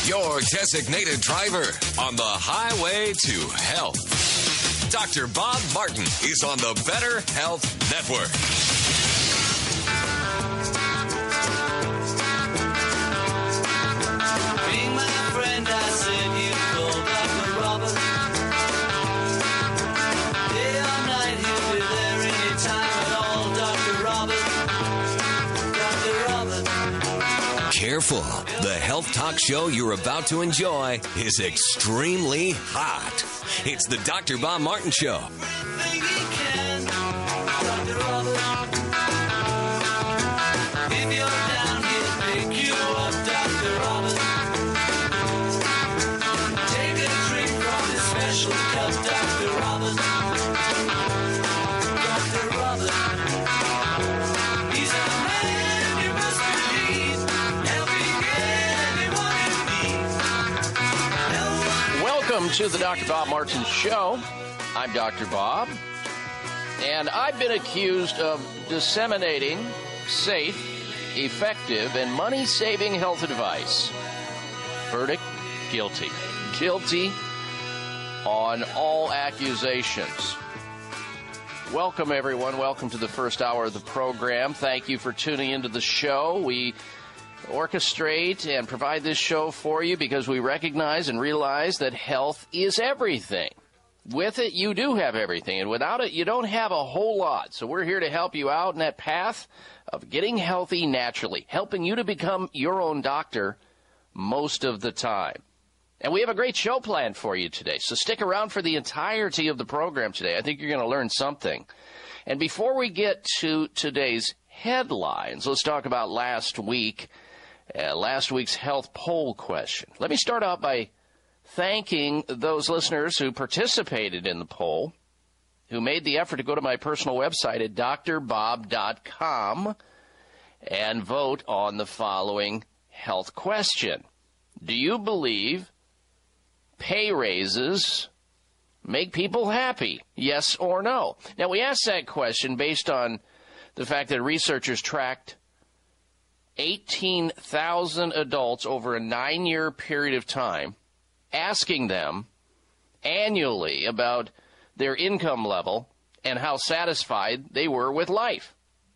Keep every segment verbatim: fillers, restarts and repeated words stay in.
your designated driver on the highway to health. Doctor Bob Martin is on the Better Health Network. Ring my friend, I said you call Doctor Robert. Day or night, he'll be there anytime at all. Doctor Robert, Doctor Robert. Careful. The health talk show you're about to enjoy is extremely hot. It's the Doctor Bob Martin Show. Think he can, Doctor Robert. If you're down, he'll pick you up, Doctor Robert. Take a drink from his special cup, Doctor Robert. Doctor Robert. He's a man you must believe, helping anyone in need. No one. Welcome to the Doctor Bob Martin Show. I'm Doctor Bob, and I've been accused of disseminating safe, effective, and money-saving health advice. Verdict, guilty. Guilty on all accusations. Welcome, everyone. Welcome to the first hour of the program. Thank you for tuning into the show. We orchestrate and provide this show for you because we recognize and realize that health is everything. With it, you do have everything, and without it, you don't have a whole lot. So we're here to help you out in that path of getting healthy naturally, helping you to become your own doctor most of the time. And we have a great show planned for you today, so stick around for the entirety of the program today. I think you're going to learn something. And before we get to today's headlines, let's talk about last week, uh, last week's health poll question. Let me start out by thanking those listeners who participated in the poll, who made the effort to go to my personal website at d r bob dot com and vote on the following health question. Do you believe pay raises make people happy? Yes or no? Now, we asked that question based on the fact that researchers tracked eighteen thousand adults over a nine-year period of time, asking them annually about their income level and how satisfied they were with life.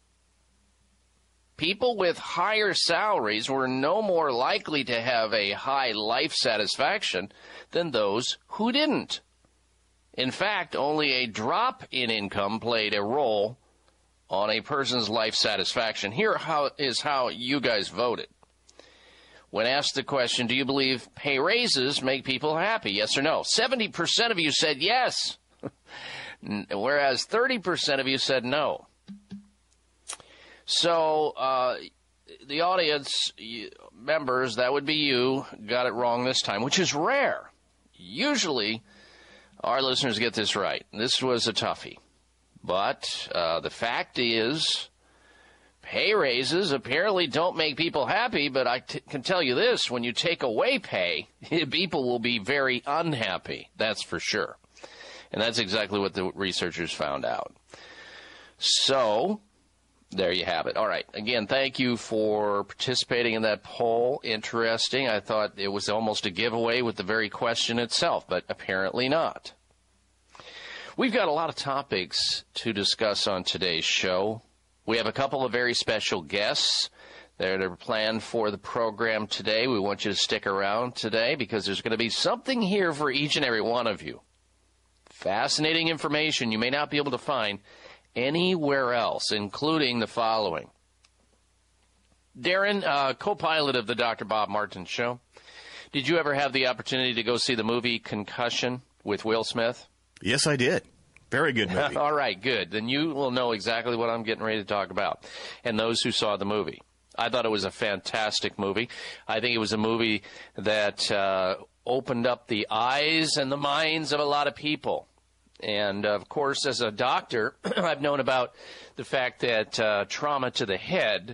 People with higher salaries were no more likely to have a high life satisfaction than those who didn't. In fact, only a drop in income played a role on a person's life satisfaction. Here how, is how you guys voted. When asked the question, do you believe pay raises make people happy? Yes or no? seventy percent of you said yes, whereas thirty percent of you said no. So uh, the audience members, that would be you, got it wrong this time, which is rare. Usually our listeners get this right. This was a toughie. But uh, the fact is, pay raises apparently don't make people happy, but I t- can tell you this, when you take away pay, people will be very unhappy, that's for sure. And that's exactly what the researchers found out. So, there you have it. All right, again, thank you for participating in that poll. Interesting. I thought it was almost a giveaway with the very question itself, but apparently not. We've got a lot of topics to discuss on today's show. We have a couple of very special guests that are planned for the program today. We want you to stick around today because there's going to be something here for each and every one of you. Fascinating information you may not be able to find anywhere else, including the following. Darren, uh, co-pilot of the Doctor Bob Martin Show, did you ever have the opportunity to go see the movie Concussion with Will Smith? Yes, I did. Very good movie. All right, good. Then you will know exactly what I'm getting ready to talk about. And those who saw the movie. I thought it was a fantastic movie. I think it was a movie that uh, opened up the eyes and the minds of a lot of people. And, of course, as a doctor, I've known about the fact that uh, trauma to the head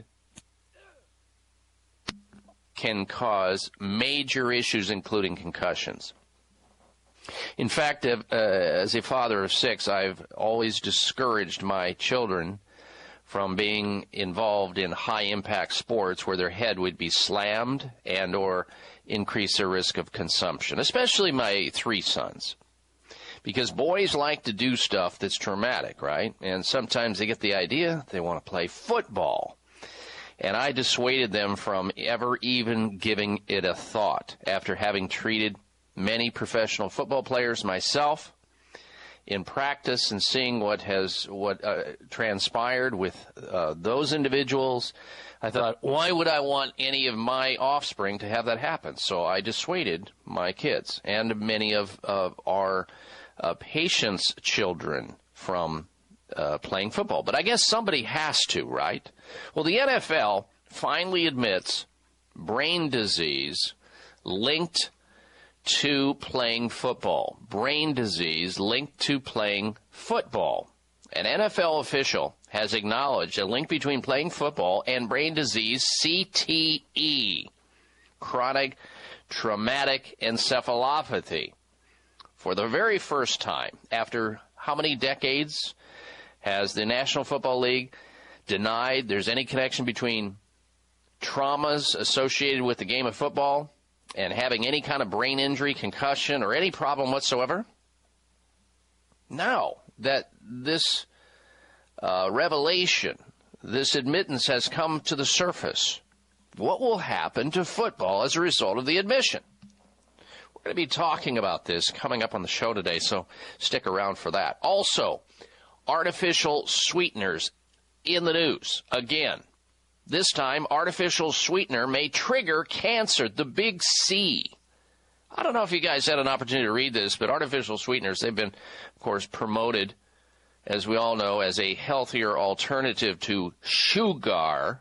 can cause major issues, including concussions. In fact, uh, as a father of six, I've always discouraged my children from being involved in high-impact sports where their head would be slammed and or increase their risk of consumption, especially my three sons. Because boys like to do stuff that's traumatic, right? And sometimes they get the idea they want to play football. And I dissuaded them from ever even giving it a thought after having treated many professional football players myself in practice and seeing what has what uh, transpired with uh, those individuals. I thought, why would I want any of my offspring to have that happen? So I dissuaded my kids and many of, of our uh, patients' children from uh, playing football. But I guess somebody has to, right? Well, the N F L finally admits brain disease linked to playing football. Brain disease linked to playing football. An N F L official has acknowledged a link between playing football and brain disease, C T E, chronic traumatic encephalopathy. For the very first time, after how many decades has the National Football League denied there's any connection between traumas associated with the game of football and having any kind of brain injury, concussion, or any problem whatsoever? Now that this uh, revelation, this admittance has come to the surface, what will happen to football as a result of the admission? We're going to be talking about this coming up on the show today, so stick around for that. Also, artificial sweeteners in the news again. This time, artificial sweetener may trigger cancer, the big C. I don't know if you guys had an opportunity to read this, but artificial sweeteners, they've been, of course, promoted, as we all know, as a healthier alternative to sugar.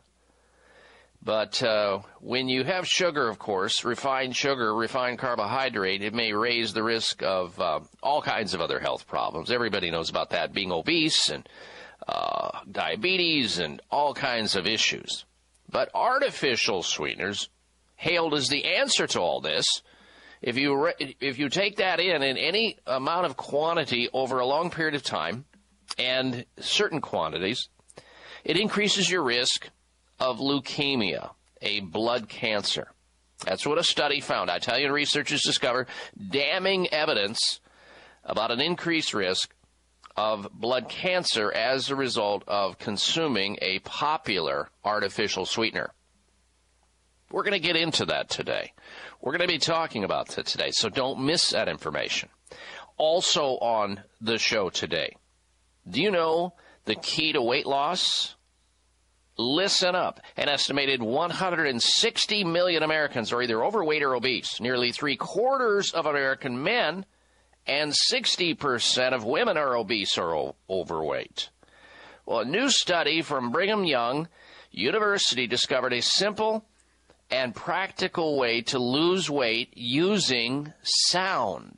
But uh, when you have sugar, of course, refined sugar, refined carbohydrate, it may raise the risk of uh, all kinds of other health problems. Everybody knows about that, being obese and Uh, diabetes and all kinds of issues. But artificial sweeteners, hailed as the answer to all this, if you re- if you take that in in any amount of quantity over a long period of time and certain quantities, it increases your risk of leukemia, a blood cancer. That's what a study found. Italian researchers discovered damning evidence about an increased risk of blood cancer as a result of consuming a popular artificial sweetener. We're going to get into that today. We're going to be talking about that today, so don't miss that information. Also on the show today, do you know the key to weight loss? Listen up. An estimated one hundred sixty million Americans are either overweight or obese. Nearly three quarters of American men and sixty percent of women are obese or o- overweight. Well, a new study from Brigham Young University discovered a simple and practical way to lose weight using sound.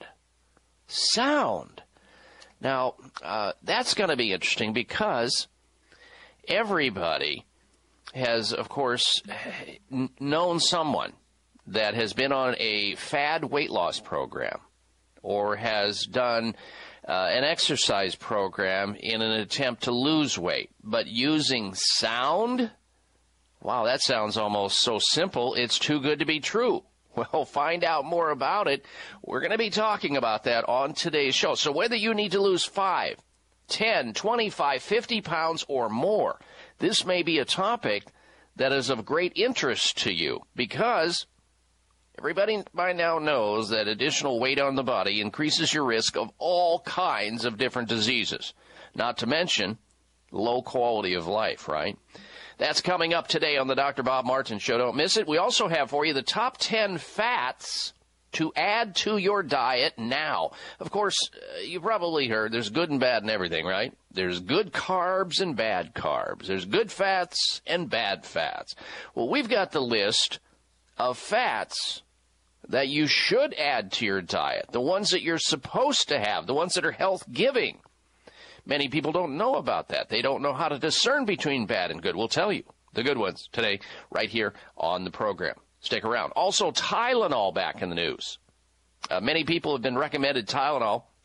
Sound. Now, uh, that's going to be interesting because everybody has, of course, n- known someone that has been on a fad weight loss program or has done uh, an exercise program in an attempt to lose weight. But using sound? Wow, that sounds almost so simple, it's too good to be true. Well, find out more about it. We're going to be talking about that on today's show. So whether you need to lose five, ten, twenty-five, fifty pounds or more, this may be a topic that is of great interest to you because everybody by now knows that additional weight on the body increases your risk of all kinds of different diseases, not to mention low quality of life, right? That's coming up today on the Doctor Bob Martin Show. Don't miss it. We also have for you the top ten fats to add to your diet now. Of course, uh, you've probably heard there's good and bad in everything, right? There's good carbs and bad carbs. There's good fats and bad fats. Well, we've got the list of fats that you should add to your diet, the ones that you're supposed to have, the ones that are health-giving. Many people don't know about that. They don't know how to discern between bad and good. We'll tell you the good ones today right here on the program. Stick around. Also, Tylenol back in the news. Uh, many people have been recommended Tylenol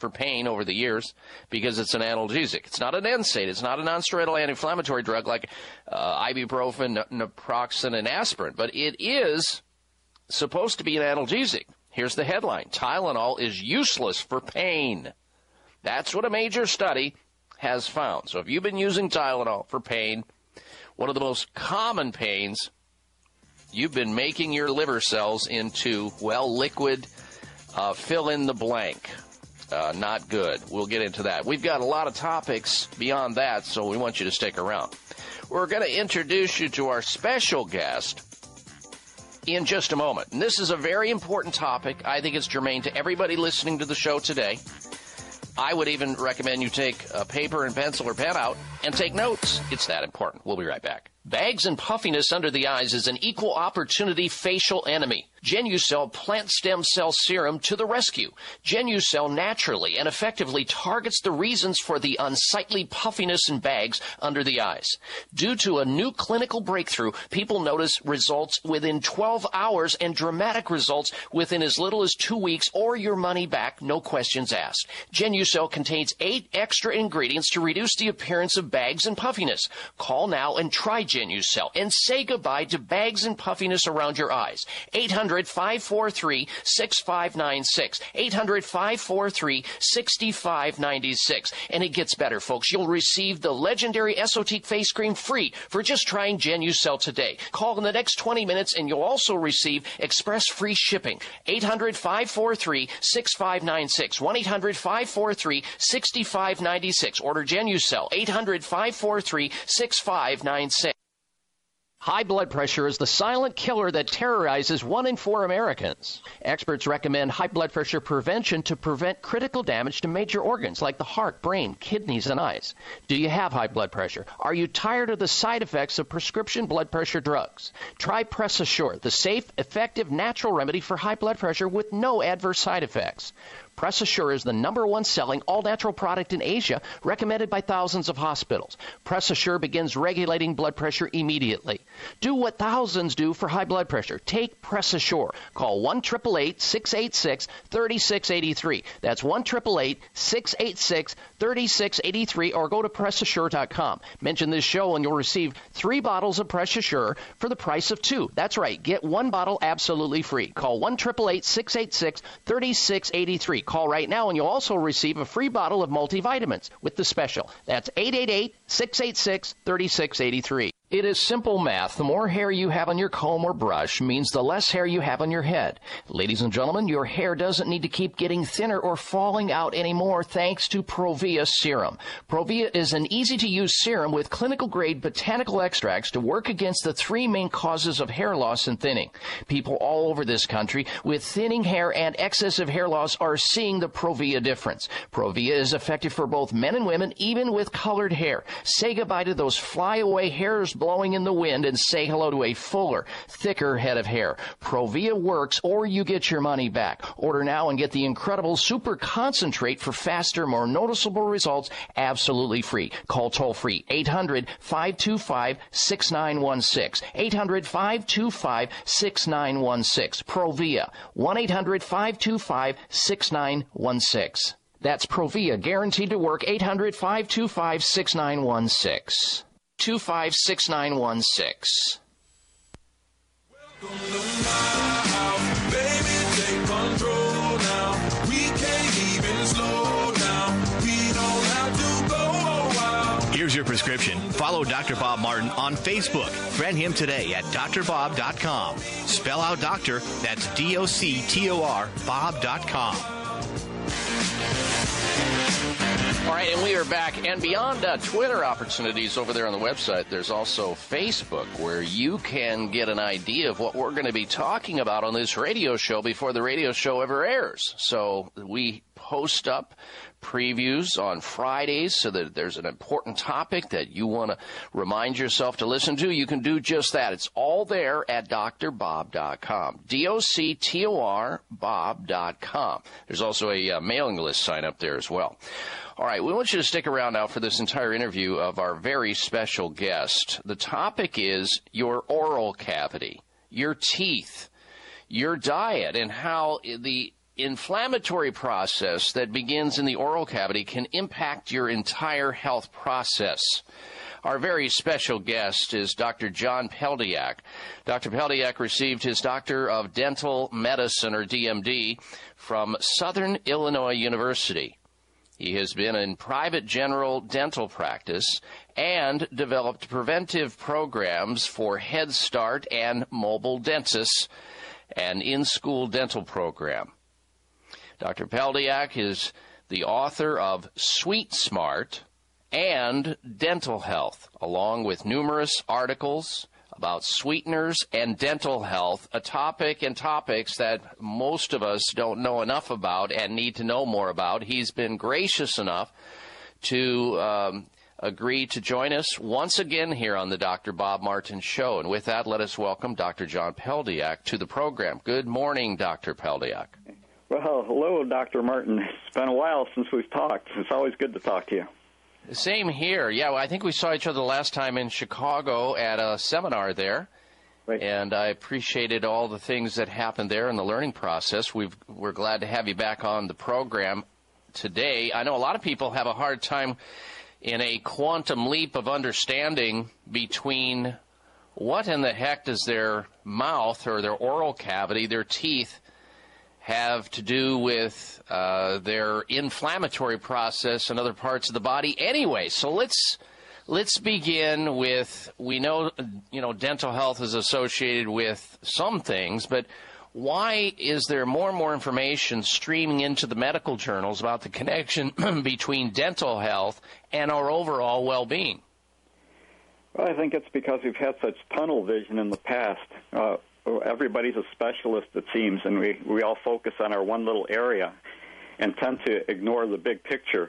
for pain over the years because it's an analgesic. It's not an N SAID. It's not a nonsteroidal anti-inflammatory drug like uh, ibuprofen, naproxen, and aspirin. But it is supposed to be an analgesic. Here's the headline. Tylenol is useless for pain. That's what a major study has found. So if you've been using Tylenol for pain, one of the most common pains, you've been making your liver cells into, well, liquid, uh, fill in the blank. Uh, not good. We'll get into that. We've got a lot of topics beyond that, so we want you to stick around. We're going to introduce you to our special guest in just a moment. And this is a very important topic. I think it's germane to everybody listening to the show today. I would even recommend you take a paper and pencil or pen out and take notes. It's that important. We'll be right back. Bags and puffiness under the eyes is an equal opportunity facial enemy. Genucell plant stem cell serum to the rescue. Genucell naturally and effectively targets the reasons for the unsightly puffiness and bags under the eyes. Due to a new clinical breakthrough, people notice results within twelve hours and dramatic results within as little as two weeks or your money back, no questions asked. Genucell contains eight extra ingredients to reduce the appearance of bags and puffiness. Call now and try Genucell and say goodbye to bags and puffiness around your eyes. eight hundred, five four three, six five nine six. eight hundred, five four three, six five nine six. And it gets better, folks. You'll receive the legendary Esotique face cream free for just trying Genucell today. Call in the next twenty minutes and you'll also receive express free shipping. eight hundred, five four three, six five nine six. one eight hundred, five four three, six five nine six. Order Genucell. eight hundred, five four three, six five nine six. High blood pressure is the silent killer that terrorizes one in four Americans. Experts recommend high blood pressure prevention to prevent critical damage to major organs like the heart, brain, kidneys, and eyes. Do you have high blood pressure? Are you tired of the side effects of prescription blood pressure drugs? Try Press Assure, the safe, effective, natural remedy for high blood pressure with no adverse side effects. Press Assure is the number one selling all-natural product in Asia, recommended by thousands of hospitals. Press Assure begins regulating blood pressure immediately. Do what thousands do for high blood pressure. Take Press Assure. Call one eight eight eight, six eight six, three six eight three. That's one eight eight eight, six eight six, three six eight three or go to press assure dot com. Mention this show and you'll receive three bottles of Press Assure for the price of two. That's right. Get one bottle absolutely free. Call one eight eight eight, six eight six, three six eight three. Call right now and you'll also receive a free bottle of multivitamins with the special. That's eight eight eight, six eight six, three six eight three. It is simple math. The more hair you have on your comb or brush means the less hair you have on your head. Ladies and gentlemen, your hair doesn't need to keep getting thinner or falling out anymore thanks to Provia Serum. Provia is an easy-to-use serum with clinical-grade botanical extracts to work against the three main causes of hair loss and thinning. People all over this country with thinning hair and excessive hair loss are seeing the Provia difference. Provia is effective for both men and women, even with colored hair. Say goodbye to those flyaway hairs blowing in the wind and say hello to a fuller, thicker head of hair. Provia works or you get your money back. Order now and get the incredible super concentrate for faster, more noticeable results absolutely free. Call toll free eight hundred, five two five, six nine one six. eight hundred, five two five, six nine one six. Provia. one eight hundred, five two five, six nine one six. That's Provia, guaranteed to work. eight hundred, five two five, six nine one six. two five six nine one six. Welcome to my house, baby, take control now. We can't even slow down. We don't have to go a while. Here's your prescription. Follow Doctor Bob Martin on Facebook. Friend him today at D R bob dot com. Spell out doctor, that's D O C T O R, bob dot com. All right, and we are back. And beyond uh, Twitter opportunities over there on the website, there's also Facebook, where you can get an idea of what we're going to be talking about on this radio show before the radio show ever airs. So we post up previews on Fridays so that there's an important topic that you want to remind yourself to listen to. You can do just that. It's all there at D R bob dot com. D O C T O R, bob dot com. There's also a uh, mailing list sign up there as well. All right, we want you to stick around now for this entire interview of our very special guest. The topic is your oral cavity, your teeth, your diet, and how the inflammatory process that begins in the oral cavity can impact your entire health process. Our very special guest is Doctor John Peldiak. Doctor Peldiak received his Doctor of Dental Medicine, or D M D, from Southern Illinois University. He has been in private general dental practice and developed preventive programs for Head Start and mobile dentists, an in-school dental program. Doctor Peldiak is the author of Sweet Smart and Dental Health, along with numerous articles about sweeteners and dental health, a topic and topics that most of us don't know enough about and need to know more about. He's been gracious enough to um, agree to join us once again here on the Doctor Bob Martin Show. And with that, let us welcome Doctor John Peldiak to the program. Good morning, Doctor Peldiak. Well, hello, Doctor Martin. It's been a while since we've talked. It's always good to talk to you. Same here. Yeah, well, I think we saw each other last time in Chicago at a seminar there. Right. And I appreciated all the things that happened there in the learning process. We've, we're glad to have you back on the program today. I know a lot of people have a hard time in a quantum leap of understanding between what in the heck does their mouth or their oral cavity, their teeth, have to do with uh, their inflammatory process in other parts of the body anyway. So let's let's begin with, we know, you know, dental health is associated with some things, but why is there more and more information streaming into the medical journals about the connection between dental health and our overall well-being? Well, I think it's because we've had such tunnel vision in the past. Uh, Everybody's a specialist, it seems, and we, we all focus on our one little area and tend to ignore the big picture.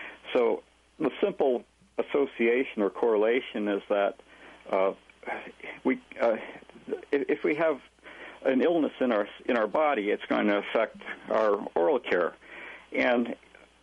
So the simple association or correlation is that uh, we, uh, if, if we have an illness in our in our body, it's going to affect our oral care. And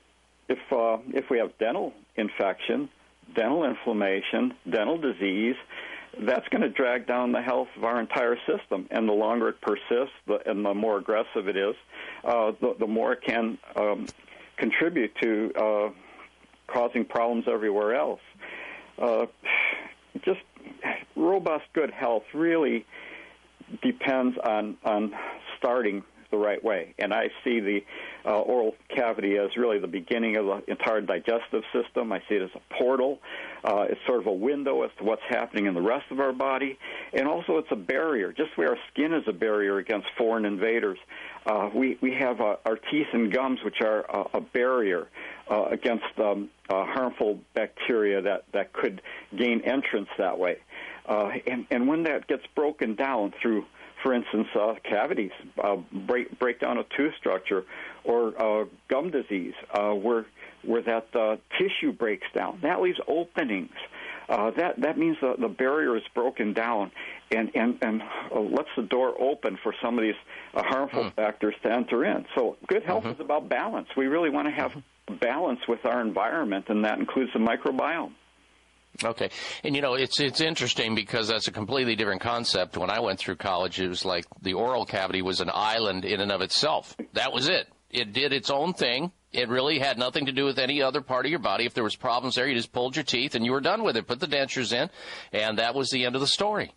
if uh, if we have dental infection, dental inflammation, dental disease, that's going to drag down the health of our entire system. And the longer it persists the, and the more aggressive it is, uh, the, the more it can um, contribute to uh, causing problems everywhere else. Uh, just robust, good health really depends on, on starting the right way. And I see the uh, oral cavity as really the beginning of the entire digestive system. I see it as a portal. Uh, it's sort of a window as to what's happening in the rest of our body. And also it's a barrier. Just where our skin is a barrier against foreign invaders, uh, we, we have uh, our teeth and gums, which are uh, a barrier uh, against um, uh, harmful bacteria that, that could gain entrance that way. Uh, and, and when that gets broken down through, for instance, uh, cavities, uh, break, breakdown of tooth structure, or uh, gum disease, uh, where where that uh, tissue breaks down, that leaves openings. Uh, that that means the, the barrier is broken down and and and uh, lets the door open for some of these uh, harmful mm. factors to enter in. So good health mm-hmm. is about balance. We really want to have mm-hmm. balance with our environment, and that includes the microbiome. Okay. And, you know, it's it's interesting because that's a completely different concept. When I went through college, it was like the oral cavity was an island in and of itself. That was it. It did its own thing. It really had nothing to do with any other part of your body. If there was problems there, you just pulled your teeth and you were done with it. Put the dentures in, and that was the end of the story.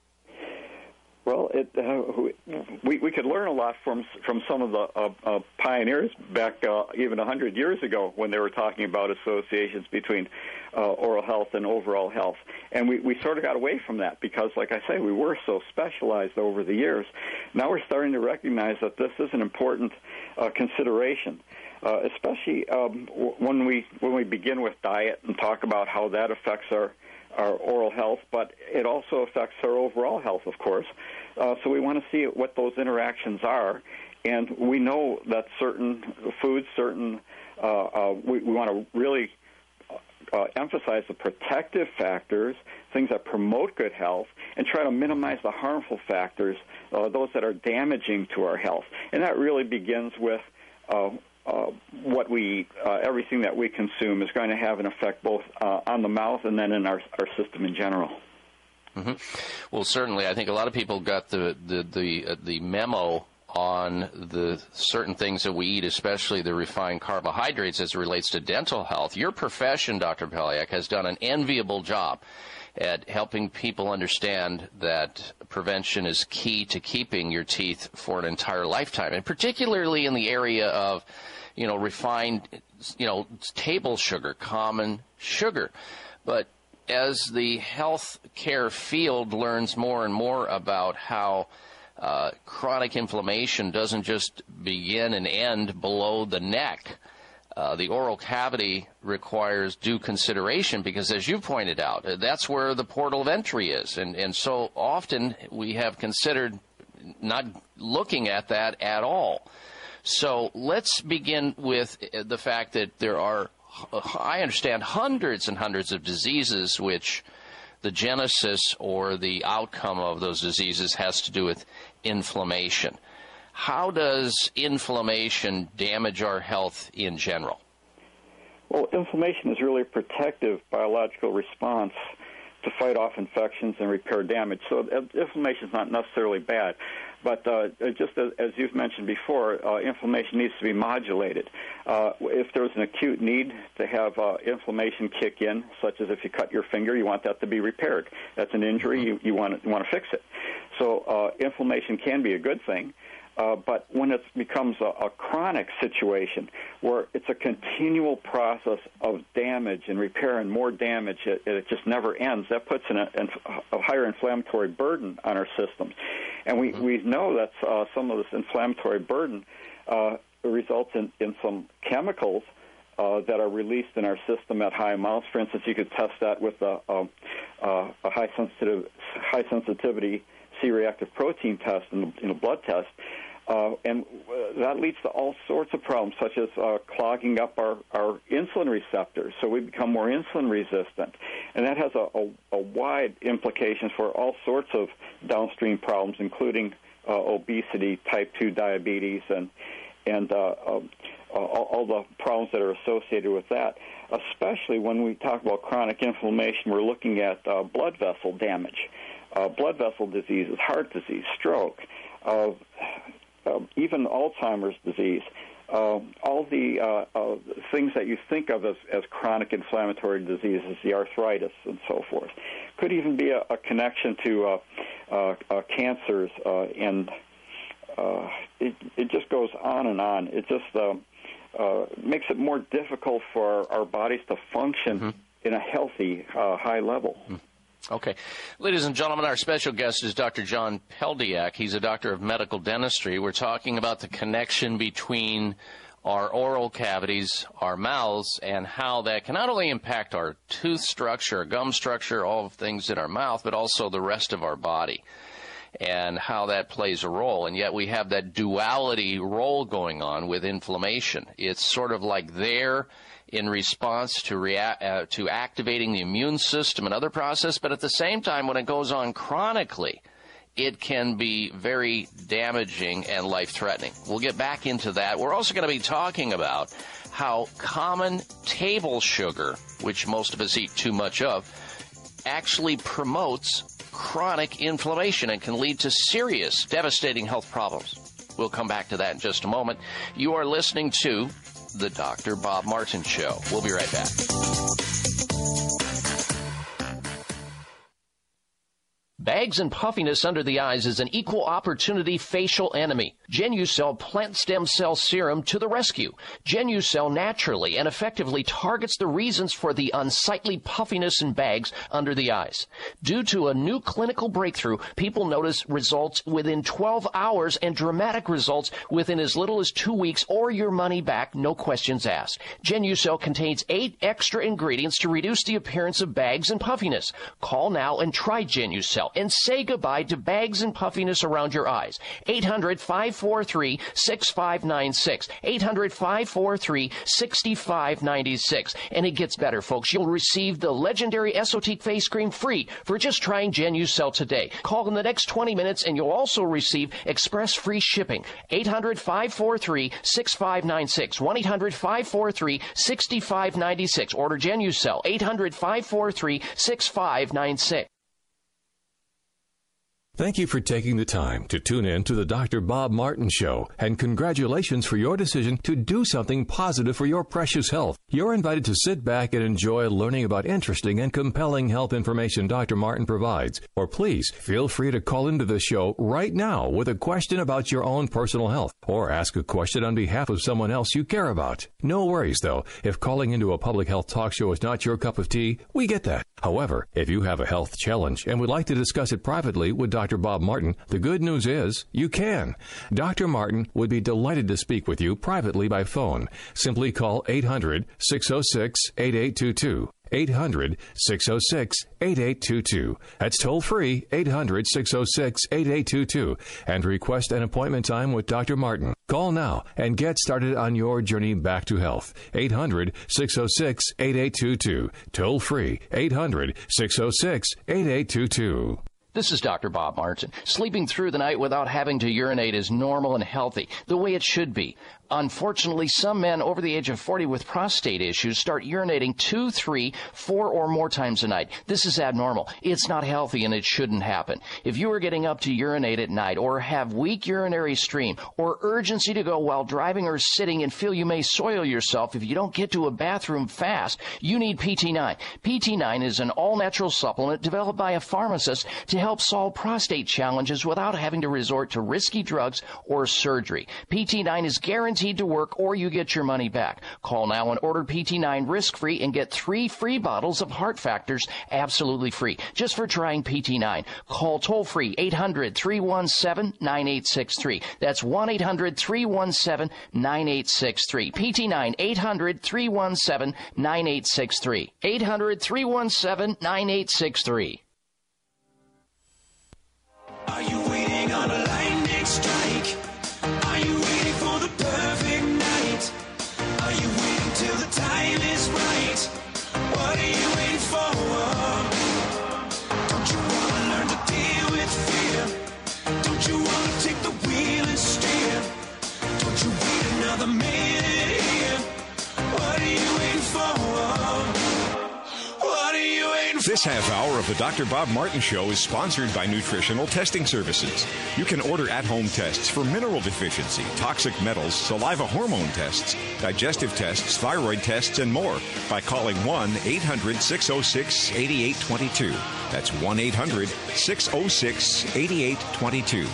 Well, it, uh, we we could learn a lot from from some of the uh, uh, pioneers back uh, even a hundred years ago when they were talking about associations between uh, oral health and overall health, and we, we sort of got away from that because, like I say, we were so specialized over the years. Now we're starting to recognize that this is an important uh, consideration, uh, especially um, when we when we begin with diet and talk about how that affects our. our oral health, but it also affects our overall health, of course. Uh, so we want to see what those interactions are, and we know that certain foods, certain, uh, uh, we, we want to really uh, emphasize the protective factors, things that promote good health, and try to minimize the harmful factors, uh, those that are damaging to our health. And that really begins with uh, Uh, what we eat, uh, everything that we consume is going to have an effect both uh, on the mouth and then in our, our system in general. Mm-hmm. Well, certainly, I think a lot of people got the the the, uh, the memo on the certain things that we eat, especially the refined carbohydrates as it relates to dental health. Your profession, Doctor Pelyak, has done an enviable job at helping people understand that prevention is key to keeping your teeth for an entire lifetime, and particularly in the area of, you know, refined, you know, table sugar, common sugar. But as the health care field learns more and more about how uh, chronic inflammation doesn't just begin and end below the neck, Uh, the oral cavity requires due consideration because, as you pointed out, that's where the portal of entry is. And, and so often we have considered not looking at that at all. So let's begin with the fact that there are, I understand, hundreds and hundreds of diseases which the genesis or the outcome of those diseases has to do with inflammation. How does inflammation damage our health in general? Well, inflammation is really a protective biological response to fight off infections and repair damage. So inflammation is not necessarily bad. But uh, just as, as you've mentioned before, uh, inflammation needs to be modulated. Uh, if there's an acute need to have uh, inflammation kick in, such as if you cut your finger, you want that to be repaired. That's an injury. You, you want to, you want to fix it. So uh, inflammation can be a good thing. Uh, but when it becomes a, a chronic situation where it's a continual process of damage and repair and more damage, it, it just never ends, that puts an, an, a higher inflammatory burden on our systems. And we, we know that uh, some of this inflammatory burden uh, results in, in some chemicals uh, that are released in our system at high amounts. For instance, you could test that with a, a, a high sensitive, high sensitivity C-reactive protein test in a, in a blood test. Uh, and uh, that leads to all sorts of problems, such as uh, clogging up our, our insulin receptors, so we become more insulin resistant. And that has a, a, a wide implications for all sorts of downstream problems, including uh, obesity, type two diabetes, and and uh, um, uh, all, all the problems that are associated with that. Especially when we talk about chronic inflammation, we're looking at uh, blood vessel damage, uh, blood vessel diseases, heart disease, stroke, uh, Uh, even Alzheimer's disease, uh, all the uh, uh, things that you think of as, as chronic inflammatory diseases, the arthritis and so forth, could even be a, a connection to uh, uh, uh, cancers, uh, and uh, it, it just goes on and on. It just uh, uh, makes it more difficult for our, our bodies to function mm-hmm. in a healthy, uh, high level. Mm-hmm. Okay. Ladies and gentlemen, our special guest is Doctor John Pelyak. He's a doctor of medical dentistry. We're talking about the connection between our oral cavities, our mouths, and how that can not only impact our tooth structure, gum structure, all of things in our mouth, but also the rest of our body, and how that plays a role. And yet we have that duality role going on with inflammation. It's sort of like there in response to rea- uh, to activating the immune system and other process, but at the same time, when it goes on chronically, it can be very damaging and life-threatening. We'll get back into that. We're also going to be talking about how common table sugar, which most of us eat too much of, actually promotes chronic inflammation and can lead to serious, devastating health problems. We'll come back to that in just a moment. You are listening to The Doctor Bob Martin Show. We'll be right back. Bags and puffiness under the eyes is an equal opportunity facial enemy. Genucell Plant Stem Cell Serum to the rescue. Genucell naturally and effectively targets the reasons for the unsightly puffiness and bags under the eyes. Due to a new clinical breakthrough, people notice results within twelve hours and dramatic results within as little as two weeks or your money back, no questions asked. Genucell contains eight extra ingredients to reduce the appearance of bags and puffiness. Call now and try Genucell and say goodbye to bags and puffiness around your eyes. eight hundred, five four three, six five nine six. eight hundred, five four three, six five nine six. And it gets better, folks. You'll receive the legendary Esotique face cream free for just trying Genucell today. Call in the next twenty minutes and you'll also receive express free shipping. eight hundred, five four three, six five nine six. one eight hundred, five four three, six five nine six. Order Genucell. eight hundred, five four three, six five nine six. Thank you for taking the time to tune in to the Doctor Bob Martin Show, and congratulations for your decision to do something positive for your precious health. You're invited to sit back and enjoy learning about interesting and compelling health information Doctor Martin provides. Or please feel free to call into the show right now with a question about your own personal health, or ask a question on behalf of someone else you care about. No worries, though. If calling into a public health talk show is not your cup of tea, we get that. However, if you have a health challenge and would like to discuss it privately with Doctor Bob Martin, the good news is you can. Doctor Martin would be delighted to speak with you privately by phone. Simply call eight hundred, six oh six, eight eight two two. eight hundred, six oh six, eight eight two two. That's toll free, eight hundred, six oh six, eight eight two two, and request an appointment time with Doctor Martin. Call now and get started on your journey back to health. eight hundred, six oh six, eight eight two two. Toll free, eight hundred, six oh six, eight eight two two. This is Doctor Bob Martin. Sleeping through the night without having to urinate is normal and healthy, the way it should be. Unfortunately, some men over the age of forty with prostate issues start urinating two, three, four, or more times a night. This is abnormal. It's not healthy, and it shouldn't happen. If you are getting up to urinate at night, or have weak urinary stream, or urgency to go while driving or sitting and feel you may soil yourself if you don't get to a bathroom fast, you need P T nine. P T nine is an all-natural supplement developed by a pharmacist to help solve prostate challenges without having to resort to risky drugs or surgery. P T nine is guaranteed to work, or you get your money back. Call now and order P T nine risk-free and get three free bottles of Heart Factors absolutely free just for trying P T nine. Call toll-free eight hundred, three one seven, nine eight six three. That's one eight hundred, three one seven, nine eight six three. P T nine, eight hundred, three one seven, nine eight six three. eight hundred, three one seven, nine eight six three. Are you waiting on a lightning strike? Are you waiting for the perfect night? Are you waiting till the time is right? What are you waiting for? Don't you want to learn to deal with fear? Don't you want to take the wheel and steer? Don't you wait another minute here? What are you waiting for? What are you waiting for? This half hour of the Doctor Bob Martin Show is sponsored by Nutritional Testing Services. You can order at-home tests for mineral deficiency, toxic metals, saliva hormone tests, digestive tests, thyroid tests, and more by calling one eight hundred, six oh six, eight eight two two. That's one eight hundred, six oh six, eight eight two two.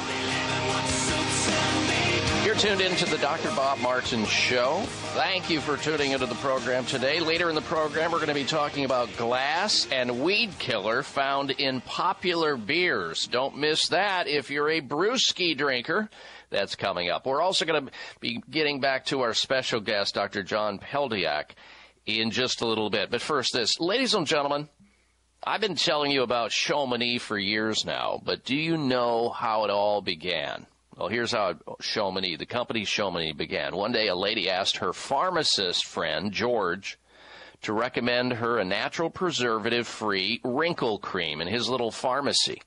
You're tuned into the Doctor Bob Martin Show. Thank you for tuning into the program today. Later in the program, we're going to be talking about glass and weed killer found in popular beers. Don't miss that if you're a brewski drinker. That's coming up. We're also going to be getting back to our special guest, Doctor John Peldiak, in just a little bit. But first this. Ladies and gentlemen, I've been telling you about Chamonix for years now, but do you know how it all began? Well, here's how Chamonix, the company Chamonix, began. One day, a lady asked her pharmacist friend, George, to recommend her a natural preservative-free wrinkle cream in his little pharmacy.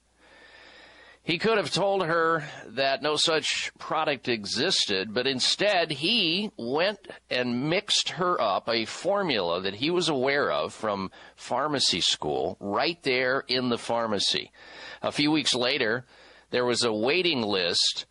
He could have told her that no such product existed, but instead he went and mixed her up a formula that he was aware of from pharmacy school right there in the pharmacy. A few weeks later, there was a waiting list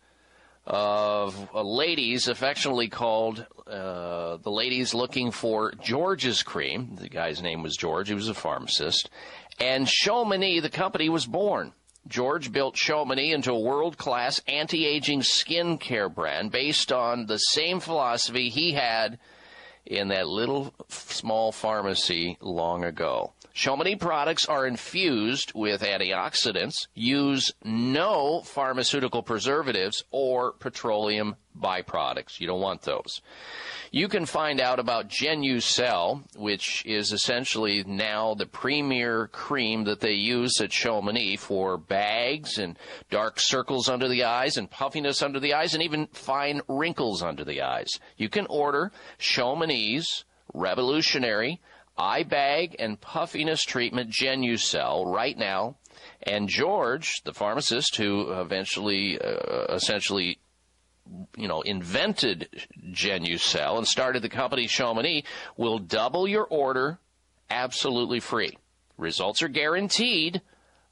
of uh, ladies affectionately called uh, the ladies looking for George's cream. The guy's name was George. He was a pharmacist. And Chamonix, the company, was born. George built Chamonix into a world-class anti-aging skincare brand based on the same philosophy he had in that little small pharmacy long ago. Chamonix products are infused with antioxidants, use no pharmaceutical preservatives or petroleum byproducts. You don't want those. You can find out about Genucel, which is essentially now the premier cream that they use at Chamonix for bags and dark circles under the eyes and puffiness under the eyes and even fine wrinkles under the eyes. You can order Chamonix's revolutionary eye bag and puffiness treatment Genucel right now. And George, the pharmacist who eventually, uh, essentially, you know, invented Genucel and started the company Chamonix, will double your order absolutely free. Results are guaranteed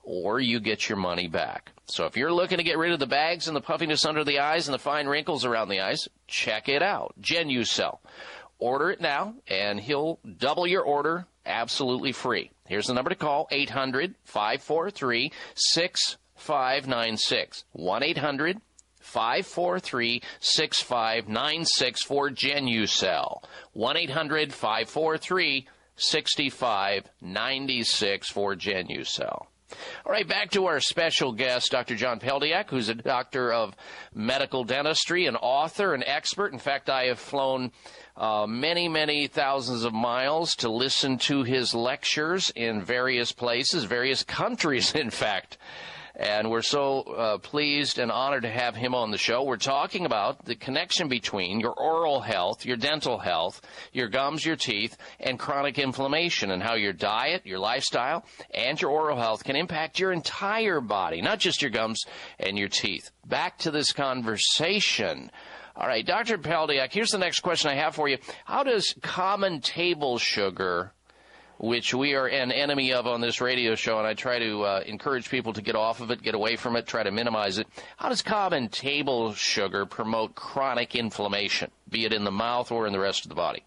or you get your money back. So if you're looking to get rid of the bags and the puffiness under the eyes and the fine wrinkles around the eyes, check it out. Genucel. Order it now, and he'll double your order absolutely free. Here's the number to call, eight hundred, five four three, six five nine six. one eight hundred, five four three, six five nine six for Genucel. one eight hundred, five four three, six five nine six for Genucel. All right, back to our special guest, Doctor John Peldiak, who's a doctor of medical dentistry, an author, an expert. In fact, I have flown uh, many, many thousands of miles to listen to his lectures in various places, various countries, in fact. And we're so uh, pleased and honored to have him on the show. We're talking about the connection between your oral health, your dental health, your gums, your teeth, and chronic inflammation, and how your diet, your lifestyle, and your oral health can impact your entire body, not just your gums and your teeth. Back to this conversation. All right, Doctor Peldiak, here's the next question I have for you. How does common table sugar, which we are an enemy of on this radio show, and I try to uh, encourage people to get off of it, get away from it, try to minimize it. How does common table sugar promote chronic inflammation, be it in the mouth or in the rest of the body?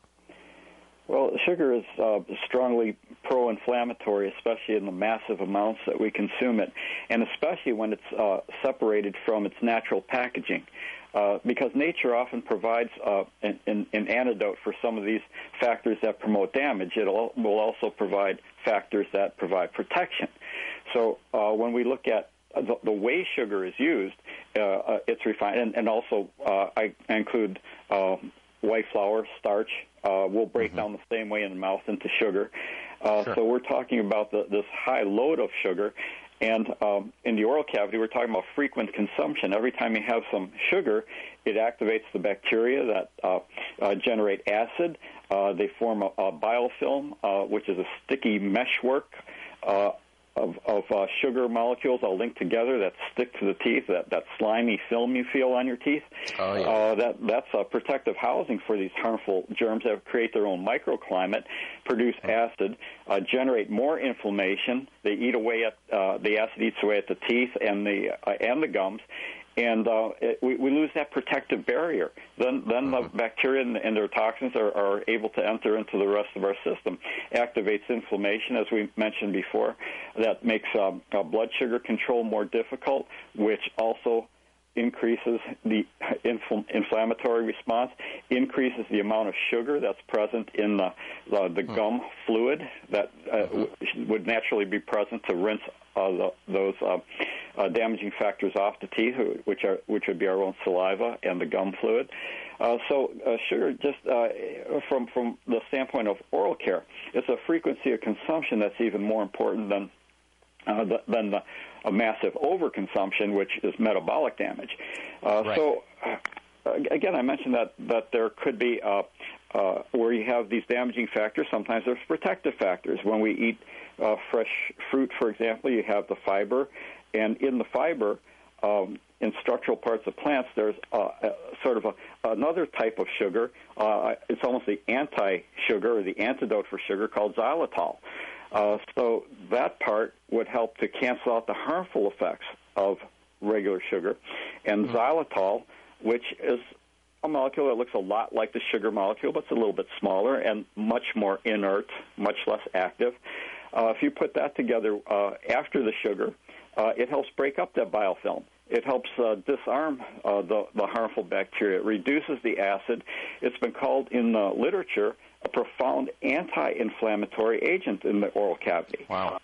Well, sugar is uh, strongly pro-inflammatory, especially in the massive amounts that we consume it, and especially when it's uh, separated from its natural packaging. Uh, because nature often provides uh, an, an, an antidote for some of these factors that promote damage. It will also provide factors that provide protection. So uh, when we look at the, the way sugar is used, uh, uh, it's refined, and, and also uh, I include uh, white flour, starch. Uh, will break mm-hmm. down the same way in the mouth into sugar. Uh, sure. So we're talking about the, this high load of sugar. And um, in the oral cavity, we're talking about frequent consumption. Every time you have some sugar, it activates the bacteria that uh, uh, generate acid. Uh, they form a, a biofilm, uh, which is a sticky meshwork uh, of, of uh, sugar molecules all linked together that stick to the teeth, that, that slimy film you feel on your teeth. Oh, yeah. uh, that, that's a protective housing for these harmful germs that create their own microclimate, produce acid, uh, generate more inflammation. They eat away at uh, the acid eats away at the teeth and the uh, and the gums. And uh, it, we, we lose that protective barrier. Then, then mm-hmm. the bacteria and, and their toxins are, are able to enter into the rest of our system. Activates inflammation, as we mentioned before. That makes um, uh, blood sugar control more difficult, which also increases the infl- inflammatory response, increases the amount of sugar that's present in the, the, the mm-hmm. gum fluid that uh, mm-hmm. w- would naturally be present to rinse uh, the, those uh, uh, damaging factors off the teeth, which are which would be our own saliva and the gum fluid. Uh, so uh, sugar, just uh, from from the standpoint of oral care, it's a frequency of consumption that's even more important than uh, the, than the a massive overconsumption, which is metabolic damage. Uh, right. So, uh, again, I mentioned that, that there could be, uh, uh, where you have these damaging factors, sometimes there's protective factors. When we eat uh, fresh fruit, for example, you have the fiber, and in the fiber, um, in structural parts of plants, there's uh, a, sort of a, another type of sugar. Uh, it's almost the anti-sugar or the antidote for sugar called xylitol. Uh, so that part would help to cancel out the harmful effects of regular sugar. And mm-hmm. xylitol, which is a molecule that looks a lot like the sugar molecule, but it's a little bit smaller and much more inert, much less active. Uh, if you put that together uh, after the sugar, uh, it helps break up that biofilm. It helps uh, disarm uh, the, the harmful bacteria. It reduces the acid. It's been called in the literature a profound anti-inflammatory agent in the oral cavity. Wow.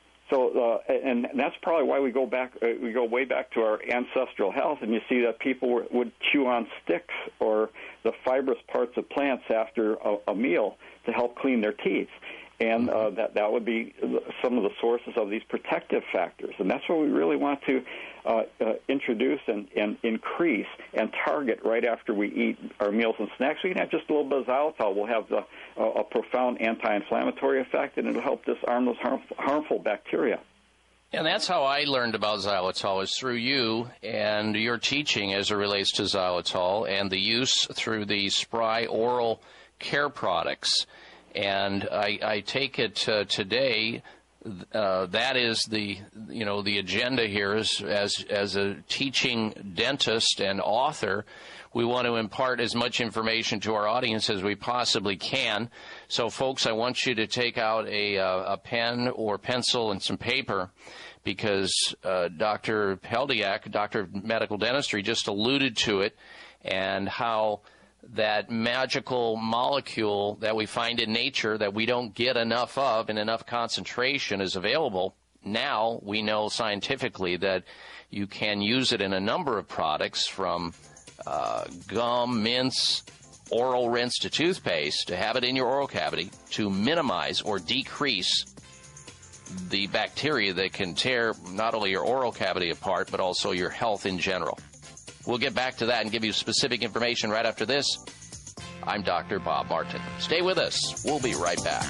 So, uh, and that's probably why we go back, uh, we go way back to our ancestral health, and you see that people were, would chew on sticks or the fibrous parts of plants after a, a meal to help clean their teeth. And uh, that that would be some of the sources of these protective factors. And that's what we really want to uh, uh, introduce and, and increase and target right after we eat our meals and snacks. We can have just a little bit of xylitol. We'll have the, uh, a profound anti-inflammatory effect, and it'll help disarm those harmful, harmful bacteria. And that's how I learned about xylitol, is through you and your teaching as it relates to xylitol and the use through the Spry oral care products. And I, I take it uh, today uh, that is the, you know, the agenda here is as, as a teaching dentist and author. We want to impart as much information to our audience as we possibly can. So, folks, I want you to take out a, uh, a pen or pencil and some paper, because uh, Doctor Peldiak, Doctor of Medical Dentistry, just alluded to it, and how that magical molecule that we find in nature that we don't get enough of in enough concentration is available. Now we know scientifically that you can use it in a number of products, from uh, gum, mints, oral rinse to toothpaste, to have it in your oral cavity to minimize or decrease the bacteria that can tear not only your oral cavity apart, but also your health in general. We'll get back to that and give you specific information right after this. I'm Doctor Bob Martin. Stay with us. We'll be right back.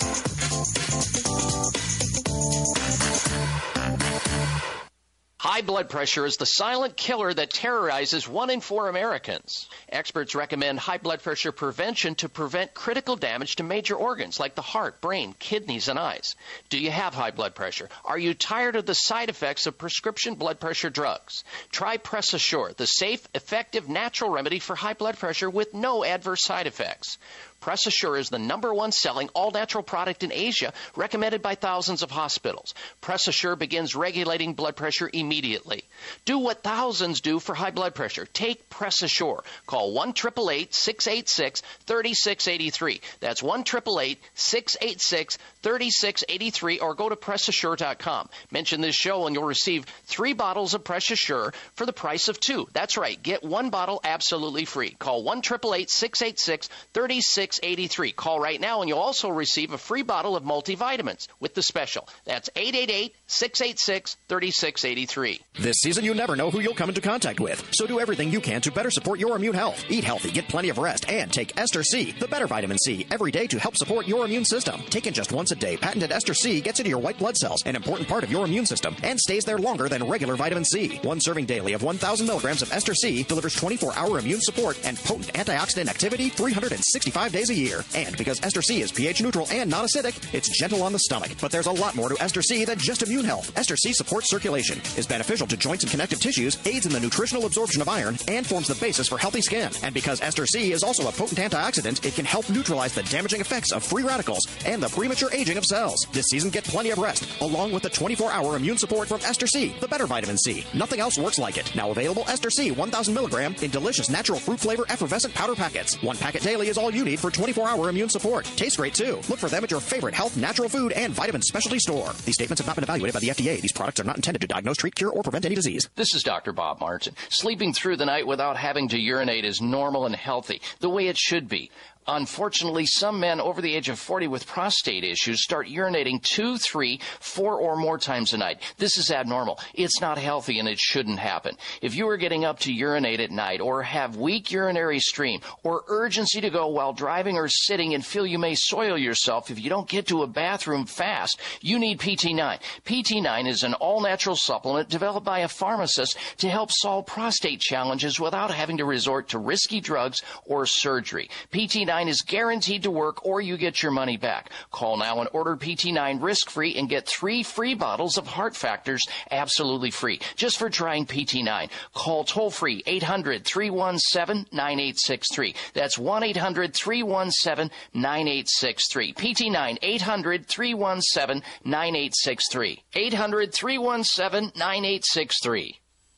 High blood pressure is the silent killer that terrorizes one in four Americans. Experts recommend high blood pressure prevention to prevent critical damage to major organs like the heart, brain, kidneys, and eyes. Do you have high blood pressure? Are you tired of the side effects of prescription blood pressure drugs? Try Press Assure, the safe, effective, natural remedy for high blood pressure with no adverse side effects. Press Assure is the number one selling all-natural product in Asia, recommended by thousands of hospitals. Press Assure begins regulating blood pressure immediately. Do what thousands do for high blood pressure. Take Press Assure. Call one eight eight eight, six eight six, three six eight three. That's one eight eight eight, six eight six, three six eight three, or go to press assure dot com. Mention this show and you'll receive three bottles of Press Assure for the price of two. That's right. Get one bottle absolutely free. Call one eight eight eight, six eight six, three six eight three. Call right now and you'll also receive a free bottle of multivitamins with the special. That's eight eight eight, six eight six, three six eight three. This season, you never know who you'll come into contact with, so do everything you can to better support your immune health. Eat healthy, get plenty of rest, and take Ester C, the better vitamin C, every day to help support your immune system. Taken just once a day, patented Ester C gets into your white blood cells, an important part of your immune system, and stays there longer than regular vitamin C. One serving daily of one thousand milligrams of Ester C delivers twenty-four hour immune support and potent antioxidant activity three hundred sixty-five days a year. And because Ester C is pH neutral and non-acidic, it's gentle on the stomach. But there's a lot more to Ester C than just immune health. Ester C supports circulation, is beneficial to joints and connective tissues, aids in the nutritional absorption of iron, and forms the basis for healthy skin. And because Ester C is also a potent antioxidant, it can help neutralize the damaging effects of free radicals and the premature aging of cells. This season, get plenty of rest, along with the twenty-four hour immune support from Ester C, the better vitamin C. Nothing else works like it. Now available Ester C one thousand milligram in delicious natural fruit flavor effervescent powder packets. One packet daily is all you need for twenty-four hour immune support. Tastes great too. Look for them at your favorite health, natural food, and vitamin specialty store. These statements have not been evaluated by the F D A. These products are not intended to diagnose, treat, cure, or prevent any disease. This is Doctor Bob Martin. Sleeping through the night without having to urinate is normal and healthy, the way it should be. Unfortunately, some men over the age of forty with prostate issues start urinating two, three, four, or more times a night. This is abnormal. It's not healthy, and it shouldn't happen. If you are getting up to urinate at night, or have weak urinary stream, or urgency to go while driving or sitting and feel you may soil yourself if you don't get to a bathroom fast, you need P T nine. P T nine is an all-natural supplement developed by a pharmacist to help solve prostate challenges without having to resort to risky drugs or surgery. P T nine is guaranteed to work, or you get your money back. Call now and order P T nine risk-free and get three free bottles of Heart Factors absolutely free just for trying P T nine. Call toll-free eight hundred, three one seven, nine eight six three. That's one eight hundred, three one seven, nine eight six three. P T nine, eight hundred, three one seven, nine eight six three. eight hundred, three one seven, nine eight six three.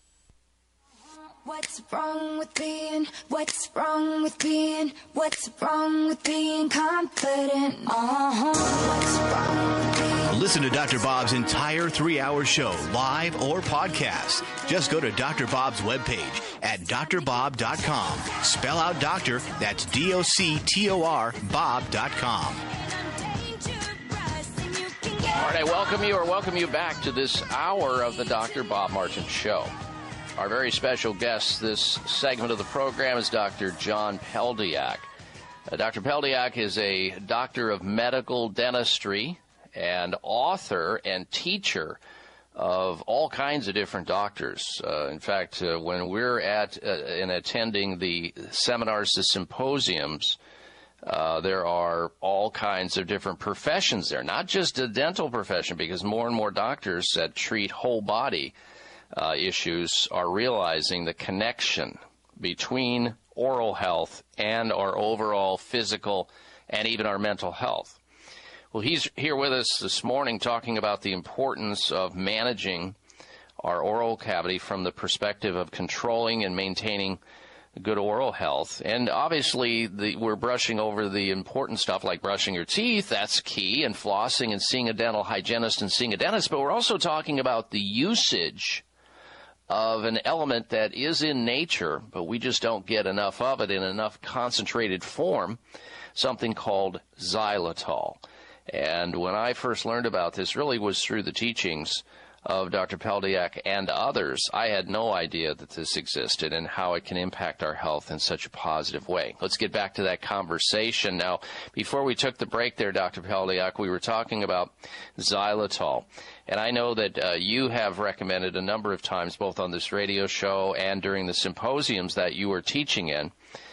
What's wrong with being, what's wrong with being, what's wrong with being confident? Uh-huh. What's wrong with being... Listen to Doctor Bob's entire three-hour show, live or podcast. Just go to Doctor Bob's webpage at D R bob dot com. Spell out doctor, that's D O C T O R, bob dot com. All right, I welcome you or welcome you back to this hour of the Doctor Bob Martin Show. Our very special guest this segment of the program is Doctor John Peldiak. Uh, Doctor Peldiak is a doctor of medical dentistry and author and teacher of all kinds of different doctors. Uh, in fact, uh, when we're at uh, and attending the seminars, the symposiums, Uh, there are all kinds of different professions there, not just a dental profession, because more and more doctors that treat whole body uh, issues are realizing the connection between oral health and our overall physical and even our mental health. Well, he's here with us this morning talking about the importance of managing our oral cavity from the perspective of controlling and maintaining good oral health. And obviously, the, we're brushing over the important stuff like brushing your teeth. That's key, and flossing and seeing a dental hygienist and seeing a dentist. But we're also talking about the usage of an element that is in nature, but we just don't get enough of it in enough concentrated form, something called xylitol. And when I first learned about this, really was through the teachings of Doctor Peldiak and others. I had no idea that this existed and how it can impact our health in such a positive way. Let's get back to that conversation. Now, before we took the break there, Doctor Peldiak, we were talking about xylitol. And I know that uh, you have recommended a number of times, both on this radio show and during the symposiums that you were teaching in,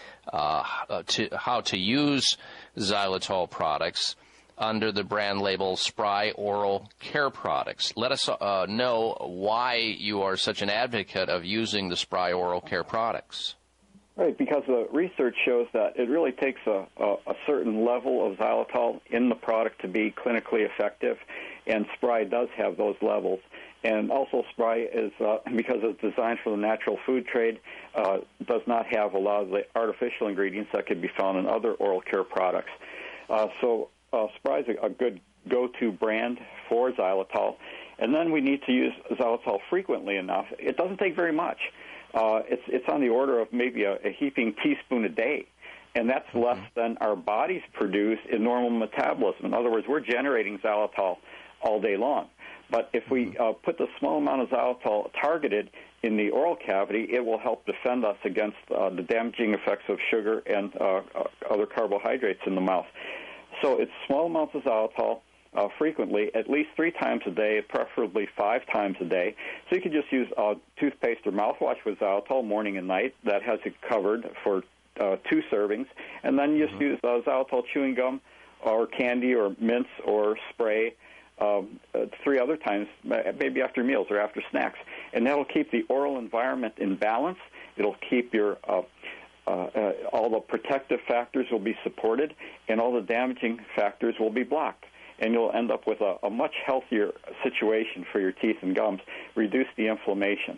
uh, to how to use xylitol products under the brand label Spry Oral Care Products. Let us uh, know why you are such an advocate of using the Spry Oral Care Products. Right, because the research shows that it really takes a, a, a certain level of xylitol in the product to be clinically effective, and Spry does have those levels. And also Spry is, uh, because it's designed for the natural food trade, uh, does not have a lot of the artificial ingredients that could be found in other oral care products. Uh, so Uh, Spry is a, a good go-to brand for xylitol. And then we need to use xylitol frequently enough. It doesn't take very much. Uh, it's, it's on the order of maybe a, a heaping teaspoon a day. And that's mm-hmm. less than our bodies produce in normal metabolism. In other words, we're generating xylitol all day long. But if we uh, put the small amount of xylitol targeted in the oral cavity, it will help defend us against uh, the damaging effects of sugar and uh, other carbohydrates in the mouth. So it's small amounts of xylitol uh, frequently, at least three times a day, preferably five times a day. So you could just use uh, toothpaste or mouthwash with xylitol morning and night. That has it covered for uh, two servings. And then you just mm-hmm. use uh, xylitol chewing gum or candy or mints or spray um, uh, three other times, maybe after meals or after snacks. And that will keep the oral environment in balance. It'll keep your uh, Uh, uh, all the protective factors will be supported, and all the damaging factors will be blocked. And you'll end up with a, a much healthier situation for your teeth and gums, reduce the inflammation.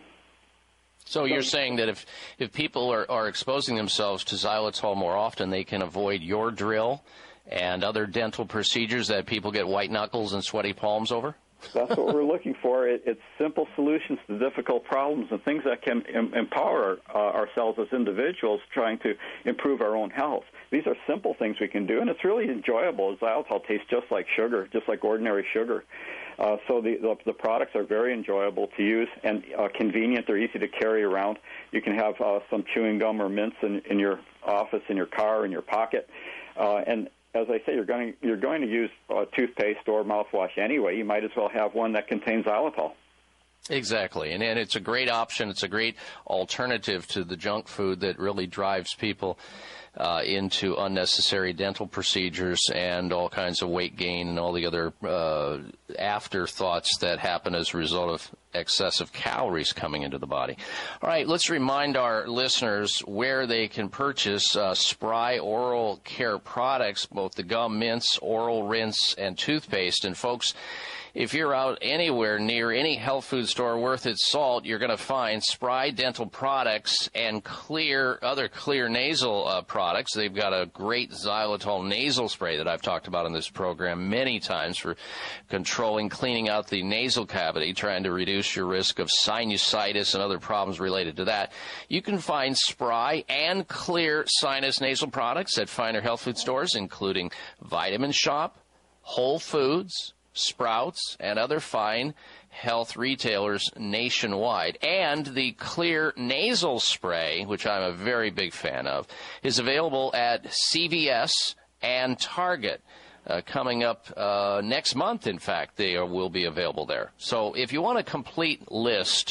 So you're saying that if, if people are, are exposing themselves to xylitol more often, they can avoid your drill and other dental procedures that people get white knuckles and sweaty palms over? That's what we're looking for. It, it's simple solutions to difficult problems and things that can em- empower uh, ourselves as individuals trying to improve our own health. These are simple things we can do, and it's really enjoyable. Xylitol tastes just like sugar, just like ordinary sugar. Uh, so the, the the products are very enjoyable to use and uh, convenient. They're easy to carry around. You can have uh, some chewing gum or mints in, in your office, in your car, in your pocket, uh, and as I say, you're going to, you're going to use uh, toothpaste or mouthwash anyway. You might as well have one that contains xylitol. Exactly, and, and it's a great option. It's a great alternative to the junk food that really drives people uh, into unnecessary dental procedures and all kinds of weight gain and all the other uh, afterthoughts that happen as a result of excessive calories coming into the body. All right, let's remind our listeners where they can purchase uh, Spry Oral Care products, both the gum, mints, oral rinse, and toothpaste. And folks, if you're out anywhere near any health food store worth its salt, you're going to find Spry dental products and clear other clear nasal uh, products. They've got a great xylitol nasal spray that I've talked about in this program many times for controlling, cleaning out the nasal cavity, trying to reduce your risk of sinusitis and other problems related to that. You can find Spry and Clear sinus nasal products at finer health food stores, including Vitamin Shop, Whole Foods, Sprouts, and other fine health retailers nationwide. And the Clear nasal spray, which I'm a very big fan of, is available at C V S and Target. Uh, coming up uh, next month, in fact, they are, will be available there. So if you want a complete list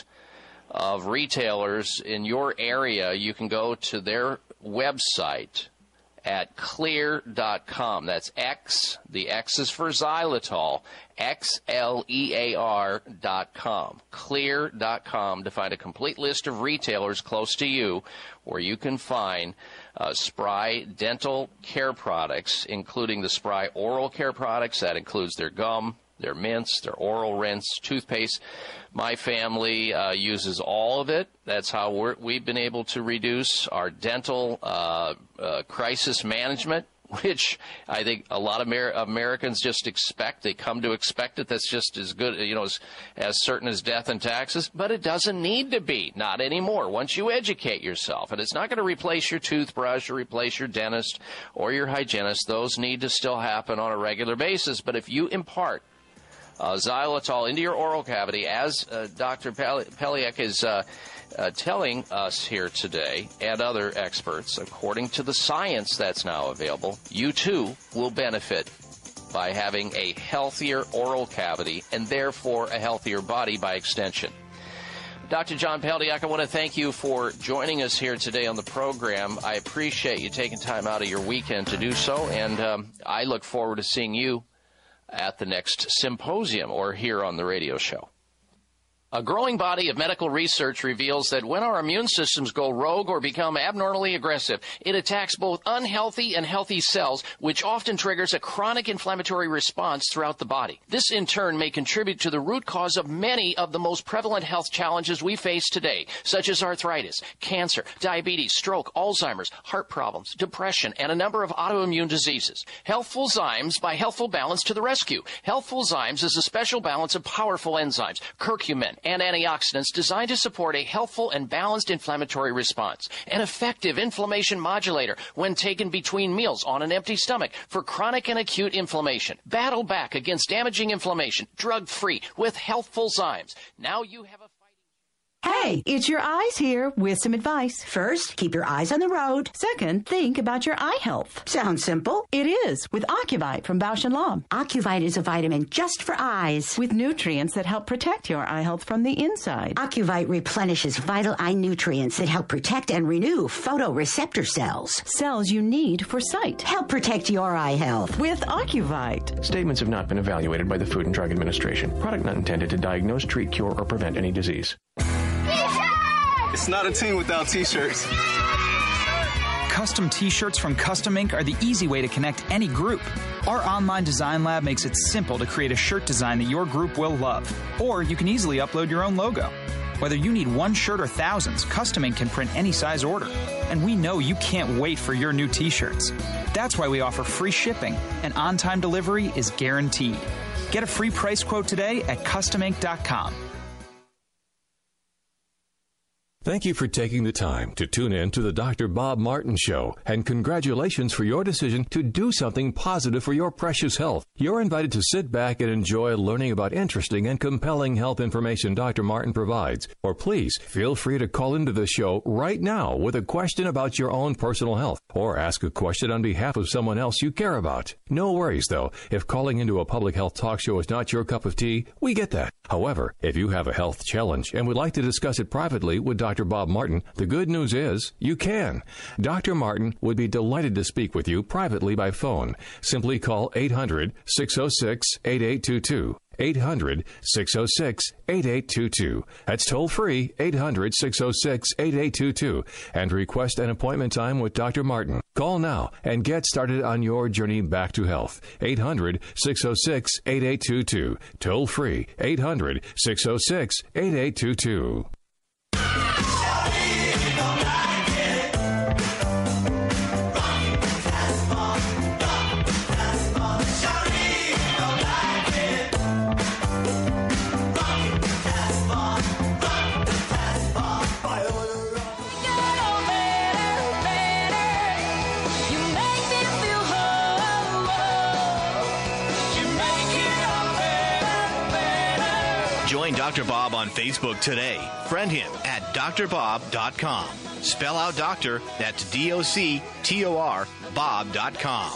of retailers in your area, you can go to their website at clear dot com. That's X, the X is for xylitol, X L E A R dot com. clear dot com to find a complete list of retailers close to you where you can find uh, Spry dental care products, including the Spry oral care products. That includes their gum, their mints, their oral rinse, toothpaste. My family uh, uses all of it. That's how we're, we've been able to reduce our dental uh, uh, crisis management, which I think a lot of Amer- Americans just expect. They come to expect it. That's just as good, you know, as, as certain as death and taxes. But it doesn't need to be. Not anymore. Once you educate yourself, and it's not going to replace your toothbrush or replace your dentist or your hygienist. Those need to still happen on a regular basis. But if you impart Uh, xylitol into your oral cavity, as uh, Doctor Pel- Peliak is uh, uh, telling us here today, and other experts, according to the science that's now available, you too will benefit by having a healthier oral cavity and therefore a healthier body by extension. Doctor John Peldiak, I want to thank you for joining us here today on the program. I appreciate you taking time out of your weekend to do so, and um, I look forward to seeing you at the next symposium or here on the radio show. A growing body of medical research reveals that when our immune systems go rogue or become abnormally aggressive, it attacks both unhealthy and healthy cells, which often triggers a chronic inflammatory response throughout the body. This, in turn, may contribute to the root cause of many of the most prevalent health challenges we face today, such as arthritis, cancer, diabetes, stroke, Alzheimer's, heart problems, depression, and a number of autoimmune diseases. Healthful Zymes by Healthful Balance to the rescue. Healthful Zymes is a special balance of powerful enzymes, curcumin, and antioxidants designed to support a healthful and balanced inflammatory response. An effective inflammation modulator when taken between meals on an empty stomach for chronic and acute inflammation. Battle back against damaging inflammation, drug-free, with Healthful Zymes. Now you have a Hey, it's your eyes here with some advice. First, keep your eyes on the road. Second, think about your eye health. Sounds simple. It is, with Ocuvite from Bausch and Lomb. Ocuvite is a vitamin just for eyes, with nutrients that help protect your eye health from the inside. Ocuvite replenishes vital eye nutrients that help protect and renew photoreceptor cells. Cells you need for sight. Help protect your eye health. With Ocuvite. Statements have not been evaluated by the Food and Drug Administration. Product not intended to diagnose, treat, cure, or prevent any disease. It's not a team without T-shirts. Custom T-shirts from Custom Ink are the easy way to connect any group. Our online design lab makes it simple to create a shirt design that your group will love. Or you can easily upload your own logo. Whether you need one shirt or thousands, Custom Ink can print any size order. And we know you can't wait for your new T-shirts. That's why we offer free shipping, and on-time delivery is guaranteed. Get a free price quote today at custom ink dot com. Thank you for taking the time to tune in to the Doctor Bob Martin Show, and congratulations for your decision to do something positive for your precious health. You're invited to sit back and enjoy learning about interesting and compelling health information Doctor Martin provides. Or please feel free to call into the show right now with a question about your own personal health, or ask a question on behalf of someone else you care about. No worries, though. If calling into a public health talk show is not your cup of tea, we get that. However, if you have a health challenge and would like to discuss it privately with Doctor Bob Martin, the good news is you can. Doctor Martin would be delighted to speak with you privately by phone. Simply call eight hundred, six oh six, eight eight two two. eight hundred, six oh six, eight eight two two. That's toll free, eight hundred, six oh six, eight eight two two, and request an appointment time with Doctor Martin. Call now and get started on your journey back to health. eight hundred, six oh six, eight eight two two. Toll free, eight hundred, six oh six, eight eight two two. Join Doctor Bob on Facebook today. Friend him at D R bob dot com. Spell out doctor, that's D O C T O R, bob dot com.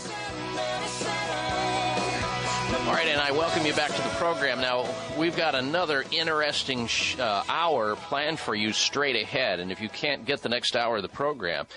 All right, and I welcome you back to the program. Now, we've got another interesting sh- uh, hour planned for you straight ahead, and if you can't get the next hour of the program,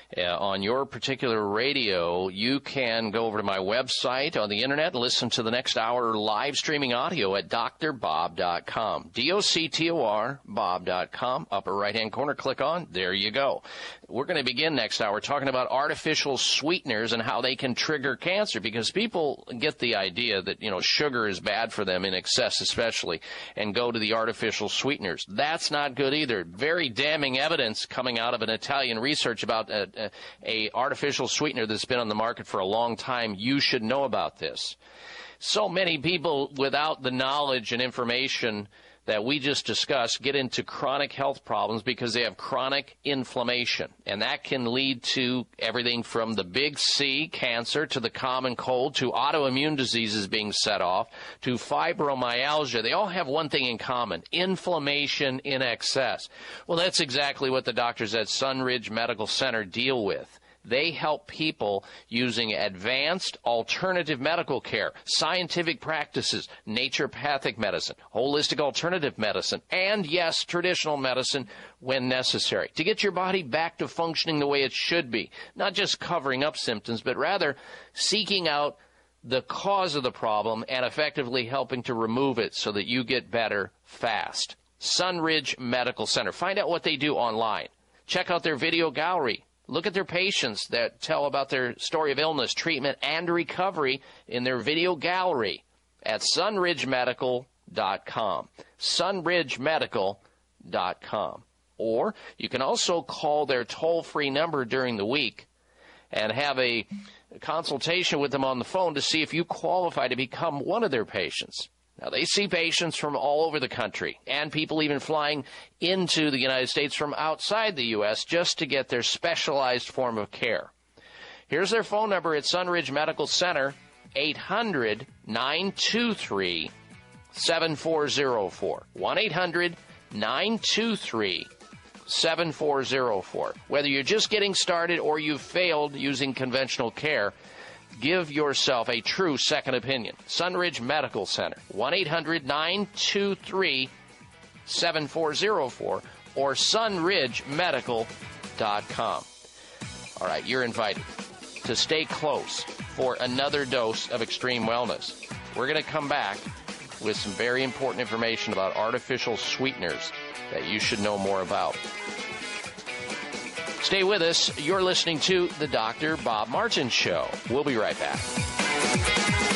uh, on your particular radio, you can go over to my website on the internet and listen to the next hour live streaming audio at D R bob dot com. D O C T O R, Bob dot com. Upper right-hand corner, click on. There you go. We're going to begin next hour talking about artificial sweeteners and how they can trigger cancer, because people get the idea that, you know, sugar is bad for them in excess especially, and go to the artificial sweeteners. That's not good either. Very damning evidence coming out of an Italian research about a, a, a artificial sweetener that's been on the market for a long time. You should know about this. So many people without the knowledge and information that we just discussed get into chronic health problems because they have chronic inflammation. And that can lead to everything from the big C, cancer, to the common cold, to autoimmune diseases being set off, to fibromyalgia. They all have one thing in common: inflammation in excess. Well, that's exactly what the doctors at Sunridge Medical Center deal with. They help people using advanced alternative medical care, scientific practices, naturopathic medicine, holistic alternative medicine, and, yes, traditional medicine when necessary, to get your body back to functioning the way it should be, not just covering up symptoms, but rather seeking out the cause of the problem and effectively helping to remove it so that you get better fast. Sunridge Medical Center. Find out what they do online. Check out their video gallery. Look at their patients that tell about their story of illness, treatment, and recovery in their video gallery at sunridge medical dot com. sunridge medical dot com. Or you can also call their toll-free number during the week and have a consultation with them on the phone to see if you qualify to become one of their patients. Now, they see patients from all over the country, and people even flying into the United States from outside the U S just to get their specialized form of care. Here's their phone number at Sunridge Medical Center, eight hundred, nine two three, seven four zero four. one eight hundred, nine two three, seven four zero four. Whether you're just getting started or you've failed using conventional care, give yourself a true second opinion. Sunridge Medical Center, one eight hundred, nine two three, seven four zero four, or sunridge medical dot com. All right, you're invited to stay close for another dose of Extreme Wellness. We're going to come back with some very important information about artificial sweeteners that you should know more about. Stay with us. You're listening to the Doctor Bob Martin Show. We'll be right back.